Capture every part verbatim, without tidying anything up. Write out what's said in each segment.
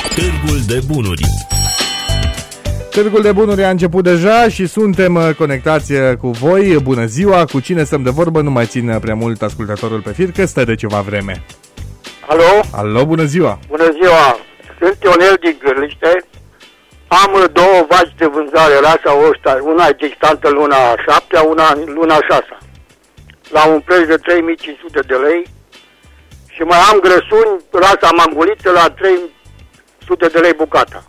Târgul de Bunuri. Târgul de Bunuri a început deja și suntem conectați cu voi. Bună ziua, cu cine stăm de vorbă? Nu mai țin prea mult ascultătorul pe fir, că stă de ceva vreme. Alo? Alo, bună ziua! Bună ziua! Sunt Ionel din Gârliște. Am două vaci de vânzare, rasa ăsta, una e distantă luna șaptea, una luna șasea. La un preț de trei mii cinci sute de lei. Și mai am grăsuni, rasa manguliță, la trei sute de lei bucata.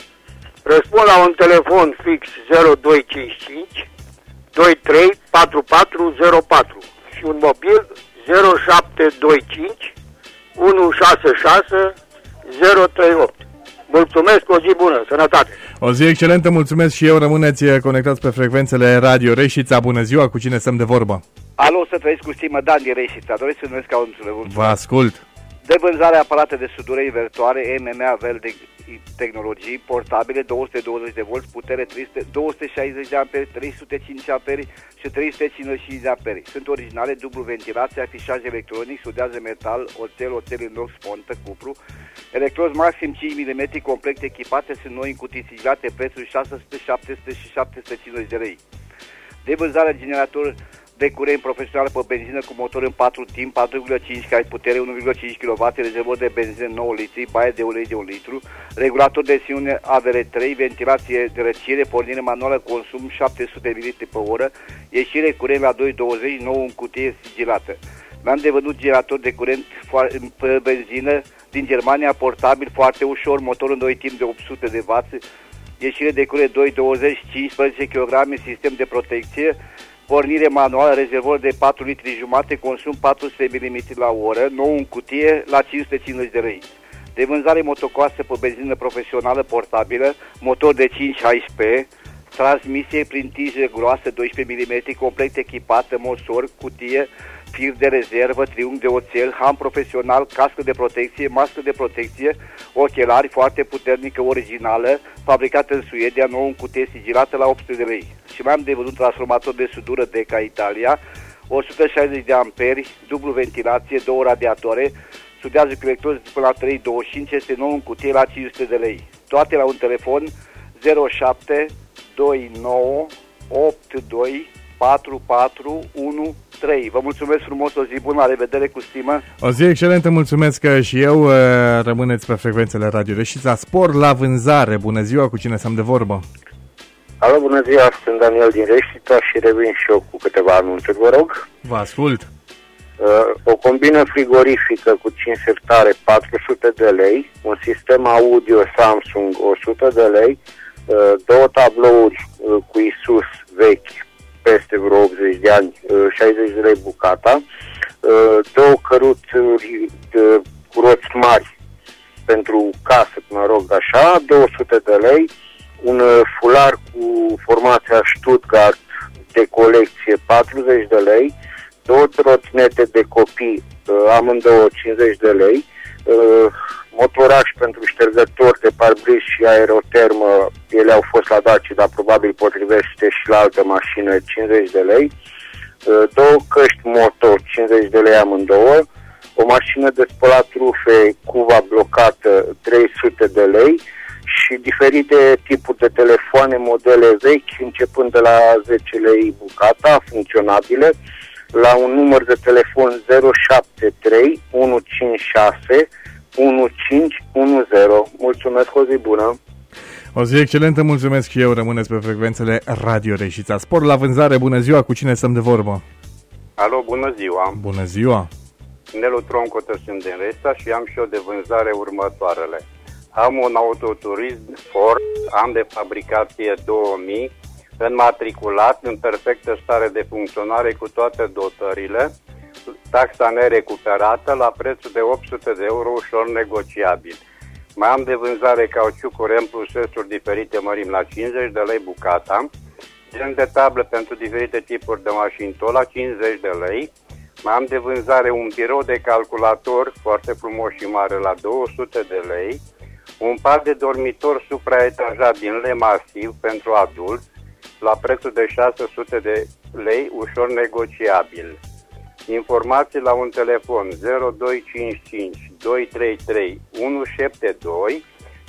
Răspund la un telefon fix zero doi cinci cinci doi trei patru patru zero patru și un mobil zero șapte doi cinci unu șase șase zero trei opt. Mulțumesc, o zi bună, sănătate! O zi excelentă, mulțumesc și eu, rămâneți conectați pe frecvențele Radio Reșița. Bună ziua, cu cine stăm de vorbă? Alo, să trăiesc cu stimă, Dan din Reșița, doresc să numesc ca un telefon. Vă ascult! De vânzare aparate de sudură invertoare, M M A Vel de tehnologii, portabile, două sute douăzeci de volți, putere trei sute, două sute șaizeci de amperi, trei sute cinci amperi și trei sute cincizeci și cinci de amperi. Sunt originale, dublu ventilație, afișaj electronic, sudează metal, oțel, oțel inox, fontă, cupru, electrozi maxim cinci milimetri, complet echipate, sunt noi în cutii sigilate, prețul șase sute, șapte sute și șapte sute cincizeci de lei. De vânzare generator de curent profesional pe benzină cu motor în patru timp, patru virgulă cinci cai putere, unu virgulă cinci kilowatt, rezervor de benzină nouă litri, baie de ulei de un litru, regulator de tensiune A V R trei, ventilație de răcire, pornire manuală, consum șapte sute de mililitri pe oră, ieșire curent la doi virgulă douăzeci, nou în cutie sigilată. Mi-am de vândut generator de curent pe benzină din Germania, portabil, foarte ușor, motor în doi timp de opt sute de watt, ieșire de curent doi virgulă douăzeci, cincisprezece kilograme, sistem de protecție, pornire manuală, rezervor de patru litri jumate, consum patru sute de milimetri la oră, nou în cutie, la cinci sute cincizeci de lei. De vânzare motocoasă pe benzină profesională portabilă, motor de cinci paisprezece, transmisie prin tijă groasă doisprezece milimetri, complet echipată, mosor, cutie, fir de rezervă, triunghi de oțel, ham profesional, cască de protecție, mască de protecție, ochelari foarte puternică, originală, fabricată în Suedia, nou în cutie sigilată la opt sute de lei. Și mai am de văzut transformator de sudură Deca Italia, o sută șaizeci de amperi, dublu ventilație, două radiatoare, sudează cu electrozi până la trei virgulă douăzeci și cinci, este nou în cutie la cinci sute de lei. Toate la un telefon zero șapte doi nouă opt doi patru patru unu trei. Vă mulțumesc frumos, o zi bună, la revedere, cu stimă. O zi excelentă, mulțumesc și eu. Rămâneți pe frecvențele Radio Reșița. Spor la vânzare. Bună ziua, cu cine stăm de vorbă? Alo, bună ziua, sunt Daniel din Reșița și revin și eu cu câteva anunțuri, vă rog. Vă ascult. O combină frigorifică cu cinci sertare patru sute de lei, un sistem audio Samsung o sută de lei, două tablouri cu Isus vechi peste vreo optzeci de ani, șaizeci de lei bucata, două căruțuri cu roți mari pentru casă, mă rog așa, două sute de lei, un fular cu formația Stuttgart de colecție patruzeci de lei, două trotinete de copii, amândouă cincizeci de lei, motoraș pentru ștergători de parbriz și aerotermă, ele au fost la Dacia, dar probabil potrivește și la altă mașină, cincizeci de lei, două căști moto, cincizeci de lei amândouă, o mașină de spălat rufe, cuva blocată, trei sute de lei și diferite tipuri de telefoane, modele vechi, începând de la zece lei bucata, funcționabile, la un număr de telefon zero șapte trei unu cinci șase unu cinci unu zero. Mulțumesc, o zi bună! O zi excelentă, mulțumesc și eu, rămâneți pe frecvențele Radio Reșița. Spor la vânzare, bună ziua, cu cine stăm de vorbă? Alo, bună ziua! Bună ziua! Nelu Troncotă sunt din Reșița și am și eu de vânzare următoarele. Am un autoturism Ford, an de fabricație două mii, înmatriculat, în perfectă stare de funcționare cu toate dotările, taxa nerecuperată la prețul de opt sute de euro, ușor negociabil. Mai am de vânzare cauciuc curent plus sesuri diferite mărimi la cincizeci de lei bucata, gen de tablă pentru diferite tipuri de mașini tot la cincizeci de lei. Mai am de vânzare un birou de calculator foarte frumos și mare la două sute de lei, un pat de dormitor supraetajat din lemn masiv pentru adulți la prețul de șase sute de lei, ușor negociabil. Informații la un telefon zero doi cinci cinci doi trei trei unu șapte doi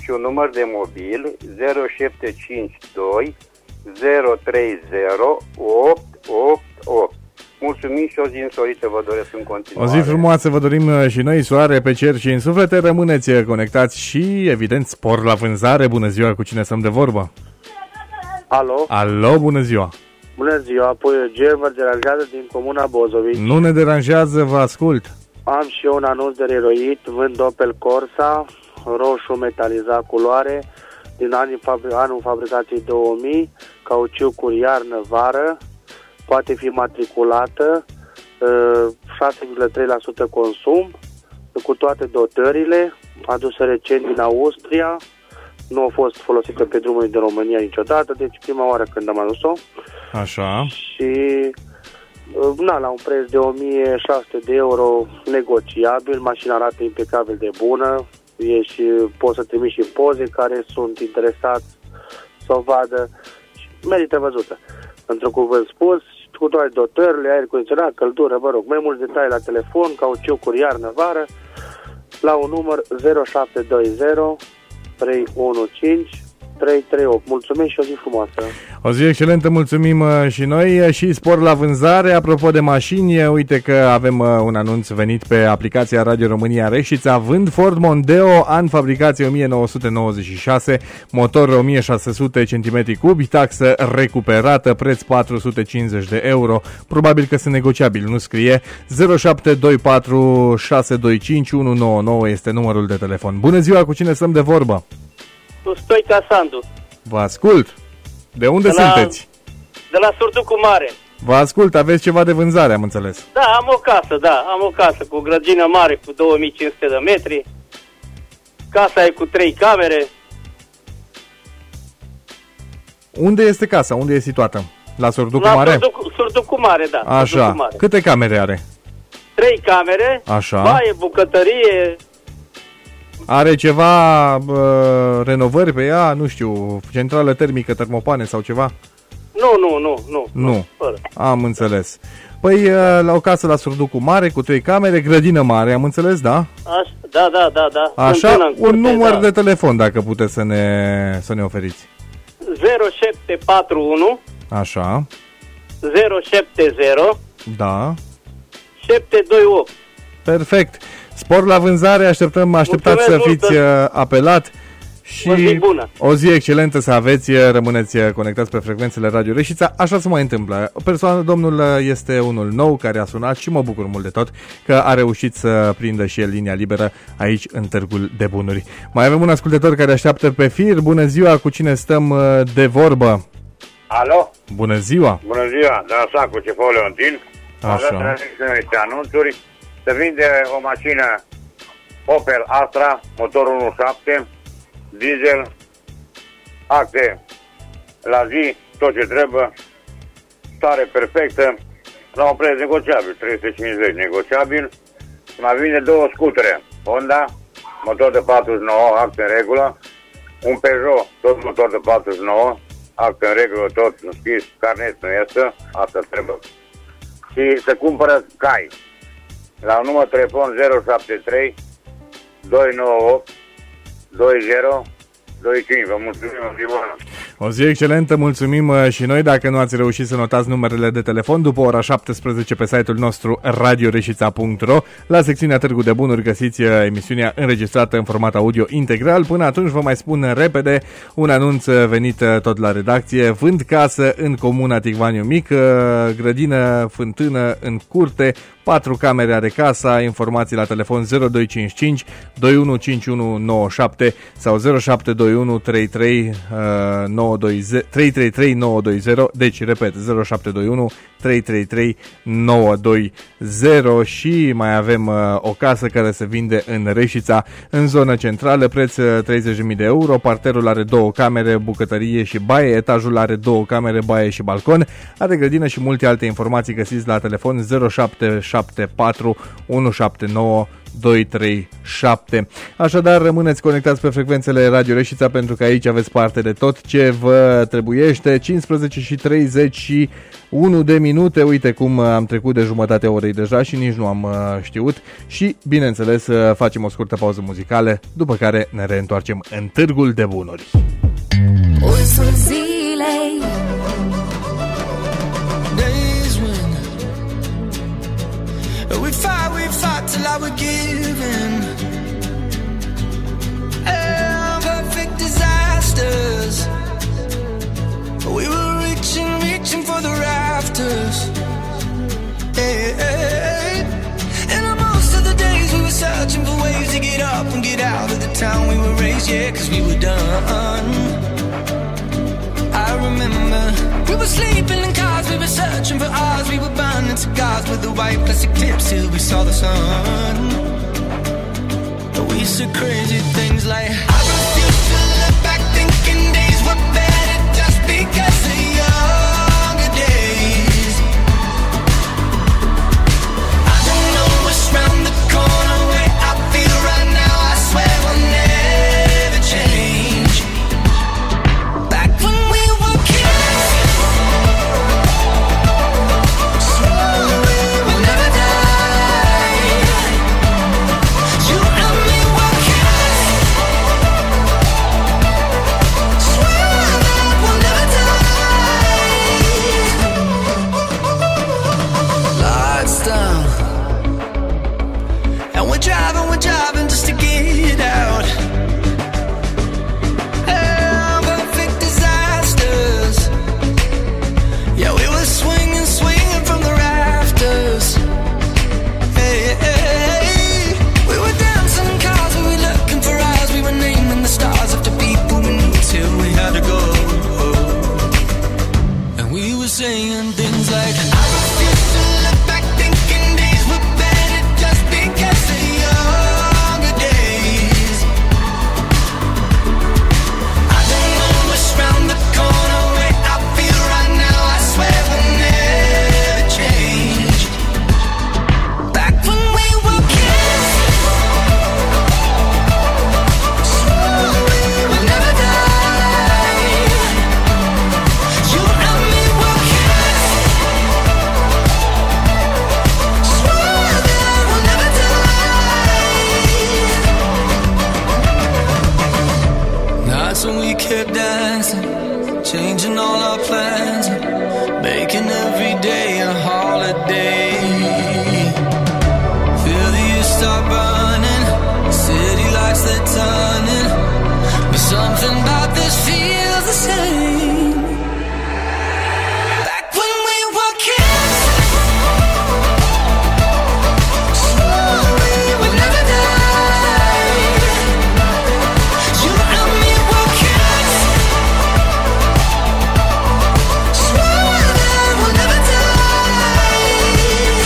și un număr de mobil zero șapte cinci doi zero trei zero opt opt opt. Mulțumim și o zi însorită vă doresc în continuare. O zi frumoasă vă dorim și noi, soare pe cer și în suflete. Rămâneți conectați și, evident, spor la vânzare. Bună ziua, cu cine stăm de vorbă? Alo? Alo, bună ziua! Bună ziua, Puiul Ger vă deranjează din comuna Bozovici. Nu ne deranjează, vă ascult. Am și eu un anunț de reroit, vând Opel Corsa, roșu metalizat culoare, din anul, anul fabricației două mii, cauciucuri iarnă-vară, poate fi matriculată, șase virgulă trei la sută consum, cu toate dotările, adusă recent din Austria, nu a fost folosită pe drumul de România niciodată, deci prima oară când am adus-o. Așa. Și na, la un preț de o mie șase sute de euro negociabil, mașina arată impecabil de bună, e și, pot să trimit și poze care sunt interesați să o vadă și merită văzută. Într-un cuvânt spus, cu toate dotările, aer condiționat, căldură, vă rog, mai mulți detalii la telefon, cauciucuri iarnă-vară, la un număr zero șapte doi zero trei unu cinci trei trei opt. Mulțumesc și o zi frumoasă. O zi excelentă, mulțumim și noi și spor la vânzare. Apropo de mașini, uite că avem un anunț venit pe aplicația Radio România Reșița. Vând Ford Mondeo, an fabricație o mie nouă sute nouăzeci și șase, motor o mie șase sute centimetri cubi, taxă recuperată, preț patru sute cincizeci de euro. Probabil că sunt negociabil, nu scrie. zero șapte doi patru șase doi cinci unu nouă nouă este numărul de telefon. Bună ziua, cu cine stăm de vorbă? Cu Stoica Sandu. Vă ascult. De unde de la, sunteți? De la Surducu Mare. Vă ascult, aveți ceva de vânzare, am înțeles. Da, am o casă, da, am o casă cu grădină mare cu două mii cinci sute de metri. Casa e cu trei camere. Unde este casa? Unde e situată? La Surducu la Mare? Surducu, Surducu Mare, da. Așa. Surducu Mare. Câte camere are? Trei camere. Așa. Baie, bucătărie. Are ceva uh, renovări pe ea? Nu știu, centrală termică, termopane sau ceva? Nu, nu, nu, nu. Nu, fără. Am înțeles. Păi uh, la o casă la Surducu Mare, cu trei camere, grădină mare, am înțeles, da? Așa, da, da, da, da. Așa, un curte, număr da. de telefon, dacă puteți să ne, să ne oferiți. zero șapte patru unu Așa. zero șapte zero Da. șapte doi opt. Perfect. Spor la vânzare, așteptăm, așteptați să fiți mult, apelat și o zi bună. O zi excelentă să aveți, rămâneți conectați pe frecvențele Radio Reșița. Așa se mai întâmplă. Persoana, domnul este unul nou care a sunat și mă bucur mult de tot că a reușit să prindă și el linia liberă aici în Târgul de Bunuri. Mai avem un ascultător care așteaptă pe fir. Bună ziua, cu cine stăm de vorbă? Alo? Bună ziua! Bună ziua, de la Sacu, Cefău Leontin. Așa. Am dat niște anunțuri. Se vinde o mașină Opel Astra, motor unu virgulă șapte, diesel, acte la zi, tot ce trebuie, stare perfectă, la un preț negociabil, trei sute cincizeci negociabil. Mai vinde două scutere, Honda, motor de patruzeci și nouă, acte în regulă, un Peugeot, tot motor de patruzeci și nouă, acte în regulă, tot închis, carnet nu este, asta trebuie. Și se cumpără cai. La un număr telefon zero șapte trei doi nouă opt doi zero doi cinci. Vă mulțumim, o zi bună. O zi excelentă, mulțumim și noi. Dacă nu ați reușit să notați numerele de telefon, după ora șaptesprezece pe site-ul nostru radio reșița punct ro, la secțiunea Târgu de Bunuri găsiți emisiunea înregistrată în format audio integral. Până atunci vă mai spun repede un anunț venit tot la redacție. Vând casă în comuna Ticvaniu Mic, grădină, fântână în curte, patru camere are casa. Informații la telefon zero doi cinci cinci doi unu cinci unu nouă șapte sau zero șapte doi unu trei trei nouă doi zero, trei trei trei nouă doi zero. Deci, repet, zero șapte doi unu trei trei trei nouă doi zero. Și mai avem uh, o casă care se vinde în Reșița, în zonă centrală, preț treizeci de mii de euro. Parterul are două camere, bucătărie și baie, etajul are două camere, baie și balcon, are grădină și multe alte informații găsiți la telefon zero șapte șapte patru unu șapte nouă doi trei șapte. Așadar, rămâneți conectați pe frecvențele Radio Reșița, pentru că aici aveți parte de tot ce vă trebuiește. cincisprezece și treizeci și unu de minute, uite cum am trecut de jumătatea orei deja și nici nu am știut. Și, bineînțeles, facem o scurtă pauză muzicală, după care ne reîntoarcem în Târgul de Bunuri. Pulsul zilei. Days when we fight, we fight till I was given. And perfect disasters. We were reaching, reaching for the rafters. Hey, hey. And most of the days we were searching for ways to get up and get out of the town we were raised, yeah, cause we were done. I remember we were sleeping in cars, we were searching for ours, we were burning cigars with the white plastic tips till we saw the sun. We said crazy things like, I refuse to look back thinking days were better just because of younger days. I don't know what's round the corner where I feel right now, I swear we'll never change. Back when we were kids, swore we would never die. You and me were kids, swore that we'll never die. Lights down, and we're driving, we're driving just to get out. And perfect disasters. Yeah, we were swinging, swinging from the rafters. Hey, hey, hey. We were dancing in cars, we were looking for ours, we were naming the stars after people we knew till we had to go. And we were saying things like, I refuse to look back thinking days were better just because of younger days. I don't know what's round the corner where I feel right now, I swear we'll never change. Back when we were kids, swore we would never die. You and me were kids, swore that we'll never die. Nights when we kept dancing, changing all our plans, making every day a holiday. Feel the years start burning, city lights they're turning, but something about this feels the same. Back when we were kids, swore we would never die. You and me were kids, swore that we'll never die.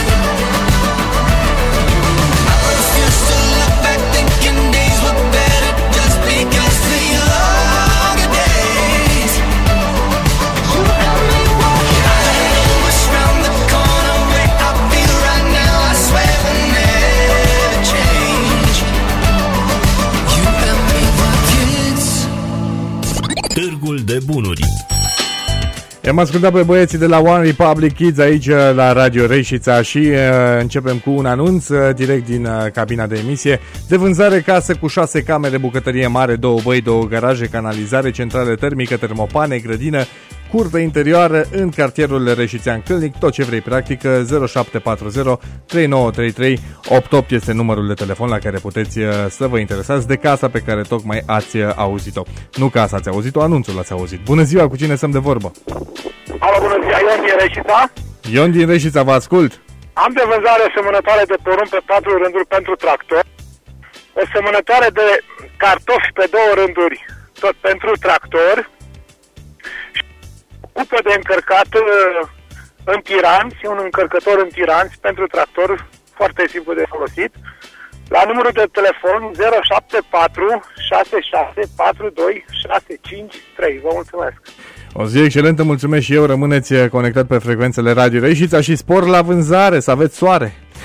I refuse to look back thinking days were better just because of younger days. You and me were kids. I don't know what's round the corner where I feel right now, I swear we'll never change. You and me were kids. Târgul de Bunuri. I-am ascultat pe băieții de la One Republic Kids aici la Radio Reșița și uh, începem cu un anunț uh, direct din uh, cabina de emisie. De vânzare casă cu șase camere, bucătărie mare, două băi, două garaje, canalizare, centrală termică, termopane, grădină, curte interioară în cartierul Reșițean Câlnic. Tot ce vrei practic. Zero șapte patru zero trei nouă trei trei opt opt este numărul de telefon la care puteți uh, să vă interesați de casa pe care tocmai ați uh, auzit-o. Nu casa ați auzit-o, anunțul ați auzit. Bună ziua, cu cine stăm de vorbă? Alo, bună ziua, Ion din Reșița. Ion din Reșița, vă ascult. Am de vânzare o semănătoare de porumb pe patru rânduri pentru tractor, o semănătoare de cartofi pe două rânduri tot pentru tractor, și o cupă de încărcat în tiranți, un încărcător în tiranți pentru tractor, foarte simplu de folosit, la numărul de telefon zero șapte patru șase șase patru doi șase cinci trei. Vă mulțumesc! O zi excelentă, mulțumesc și eu, rămâneți conectat pe frecvențele Radio Reșița și spor la vânzare, să aveți soare!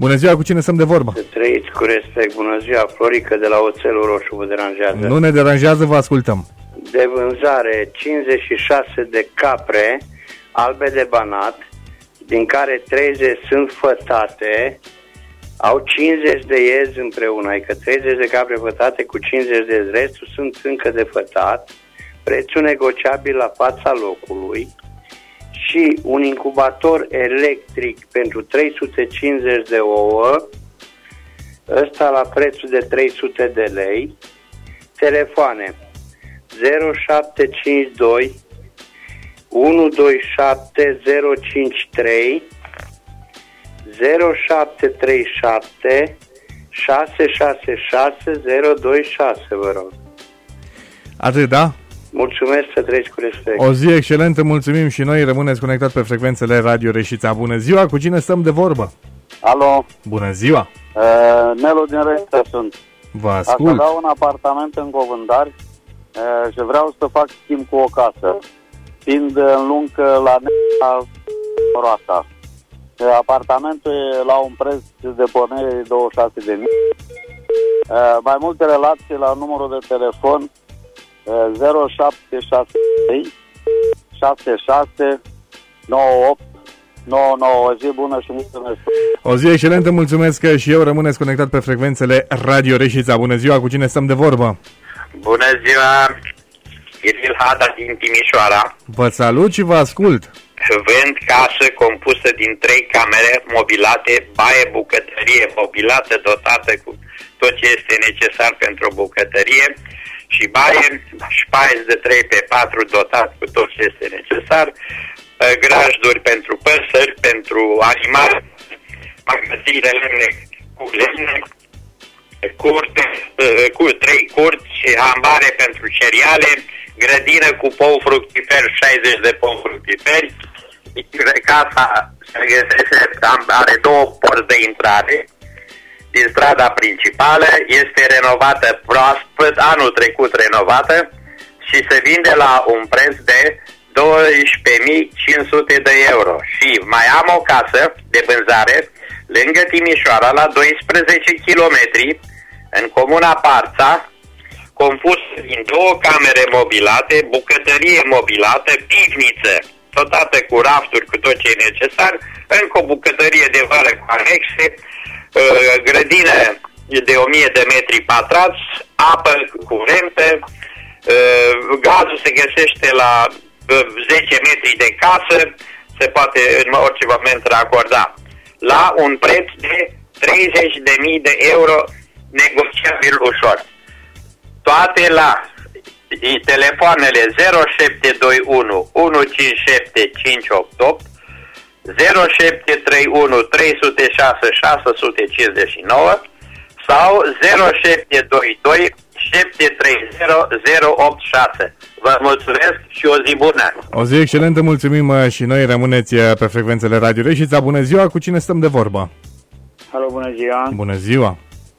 Bună ziua, cu cine stăm de vorbă? Să trăiți cu respect. Bună ziua, Florică de la Oțelul Roșu, vă deranjează? Nu ne deranjează, vă ascultăm. De vânzare cincizeci și șase de capre albe de banat, din care treizeci sunt fătate, au cincizeci de iezi împreună, adică treizeci de capre fătate cu cincizeci de iezi, restul sunt încă de fătat, prețul negociabil la fața locului și un incubator electric pentru trei sute cincizeci de ouă, ăsta la prețul de trei sute de lei, telefoane zero șapte cinci doi unu doi șapte zero cinci trei zero șapte trei șapte șase șase șase zero doi șase, vă rog. Atât, da? Mulțumesc, să treci cu respect. O zi excelentă, mulțumim și noi, rămâneți conectat pe frecvențele Radio Reșița. Bună ziua, cu cine stăm de vorbă? Alo. Bună ziua. Uh, Nelu din Reșița sunt. Vă ascult. Aș avea un apartament în Covândari uh, și vreau să fac schimb cu o casă, fiind în lung la Roasa. Apartamentul e la un preț de pornire de douăzeci și șase de mii. Uh, mai multe relații la numărul de telefon uh, zero șapte șase trei șase șase nouă opt nouă nouă. O zi bună și mulțumesc. O zi excelentă, mulțumesc și eu. Rămâneți conectat pe frecvențele Radio Reșița. Bună ziua, cu cine stăm de vorbă? Bună ziua, Iril Hada din Timișoara. Vă salut și vă ascult. Vând casă compusă din trei camere mobilate, baie, bucătărie mobilată, dotată cu tot ce este necesar pentru o bucătărie și baie, șpaiț de trei pe patru dotat cu tot ce este necesar, grajduri pentru păsări, pentru animale, magazine lemne cu lemne, curte, cu trei curți, ambare pentru cereale, grădină cu pou fructiferi, șaizeci de pou fructiferi. Casa se găsește, are două porți de intrare din strada principală, este renovată proaspăt, anul trecut renovată și se vinde la un preț de douăsprezece mii cinci sute de euro. Și mai am o casă de vânzare lângă Timișoara, la doisprezece kilometri, în comuna Parța, compus din două camere mobilate, bucătărie mobilată, pivniță, dotată cu rafturi, cu tot ce e necesar, încă o bucătărie de vară cu anexe, grădină de o mie de metri pătrați, apă curentă, gazul se găsește la zece metri de casă, se poate în orice moment racorda, la un preț de treizeci de mii de euro, negociabil ușor. Toate la telefoanele zero șapte doi unu unu cinci șapte cinci opt opt, zero șapte trei unu trei zero șase șase cinci nouă sau zero șapte doi doi șapte trei zero zero opt șase. Vă mulțumesc și o zi bună! O zi excelentă, mulțumim și noi, rămâneți pe frecvențele Radio Reșița. Bună ziua, cu cine stăm de vorbă? Alo, bună ziua! Bună ziua!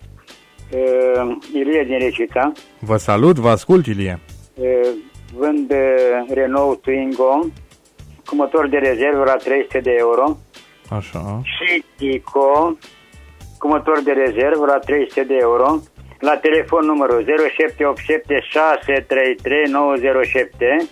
Uh, Ilie din Reșița. Vă salut, vă ascult, Ilie. Uh, vând uh, Renault Twingo cu motor de rezervă la trei sute de euro. Așa. Și Tico cu motor de rezervă la trei sute de euro. La telefon numărul zero șapte opt șapte șase trei trei nouă zero șapte.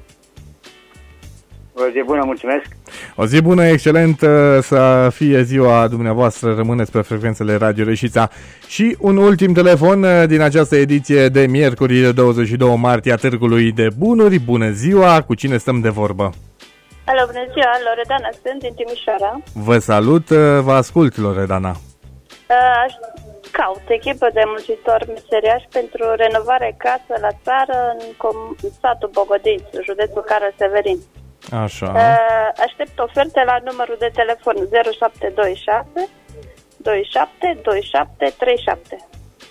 O zi bună, mulțumesc! O zi bună, excelentă să fie ziua dumneavoastră, rămâneți pe frecvențele Radio Reșița. Și un ultim telefon din această ediție de miercuri, douăzeci și doi martie, a Târgului de Bunuri. Bună ziua, cu cine stăm de vorbă? Alo, bună ziua, Loredana sunt din Timișoara. Vă salut, vă ascult, Loredana. Aș caut echipă de muncitori meseriași pentru renovare casă la țară în com- satul Bogodiț, județul Cara-Severin. Așa. Aștept oferte la numărul de telefon zero șapte doi șase doi șapte doi șapte trei șapte.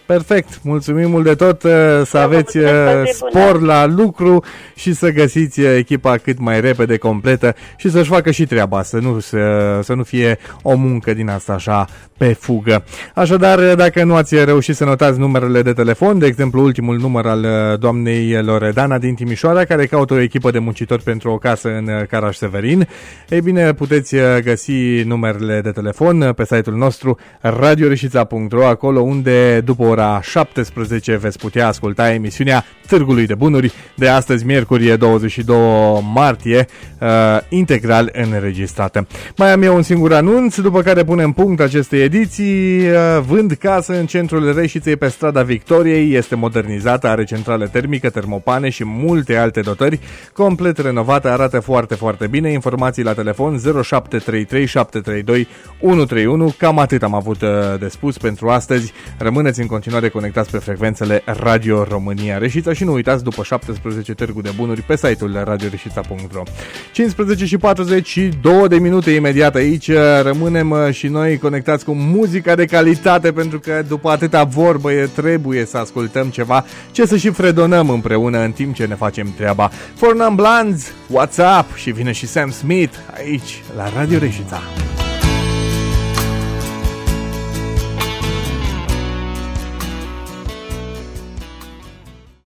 Perfect, mulțumim mult de tot, să aveți spor la lucru și să găsiți echipa cât mai repede, completă și să-și facă și treaba, să nu, să, să nu fie o muncă din asta așa pe fugă. Așadar, dacă nu ați reușit să notați numerele de telefon, de exemplu ultimul număr al doamnei Loredana din Timișoara, care caută o echipă de muncitori pentru o casă în Caraș-Severin, ei bine, puteți găsi numerele de telefon pe site-ul nostru radio reșița punct ro, acolo unde după ora șaptesprezece veți putea asculta emisiunea Târgului de Bunuri de astăzi, miercuri douăzeci și doi martie, uh, integral înregistrată. Mai am eu un singur anunț, după care punem punct acestei ediții. Uh, vând casă în centrul Reșiței pe strada Victoriei, este modernizată, are centrală termică, termopane și multe alte dotări, complet renovată, arată foarte, foarte bine. Informații la telefon zero șapte trei trei șapte trei doi unu trei unu. Cam atât am avut de spus pentru astăzi. Rămâneți în continuare conectați pe frecvențele Radio România Reșița și nu uitați, după șaptesprezece Târgu de Bunuri pe site-ul radio reșița punct ro. cincisprezece și patruzeci și două de minute imediat aici. Rămânem și noi conectați cu muzica de calitate, pentru că după atâta vorbă trebuie să ascultăm ceva ce să și fredonăm împreună în timp ce ne facem treaba. Four Non Blondes, What's Up, și vine și Sam Smith aici la Radio Reșița.